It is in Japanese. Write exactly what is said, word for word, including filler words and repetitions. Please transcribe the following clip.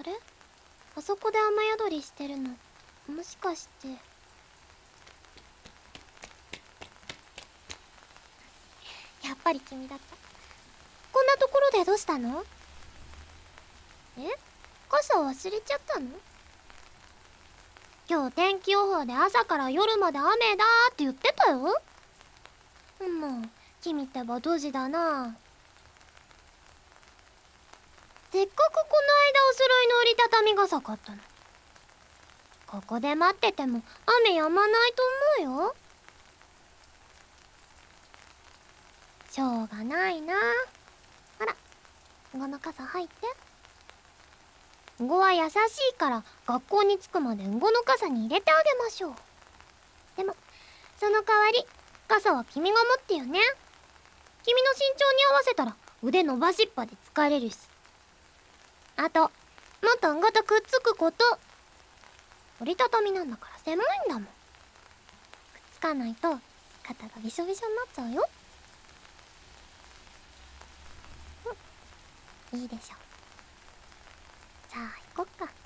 れ、あそこで雨宿りしてるのもしかして。やっぱり君だった。こんなところでどうしたの？え？傘忘れちゃったの？今日天気予報で朝から夜まで雨だって言ってたよ。もう君ってばドジだな。せっかくこの間お揃いの折りたたみ傘買ったの。ここで待ってても雨止まないと思うよ。しょうがないな。あら、この傘入って。んごは優しいから学校に着くまでんごの傘に入れてあげましょう。でもその代わり傘は君が持ってよね。君の身長に合わせたら腕伸ばしっぱで疲れるし。あともっとんごとくっつくこと。折りたたみなんだから狭いんだもん。くっつかないと肩がびしょびしょになっちゃうよ。うん、いいでしょ。じゃあ行こっか。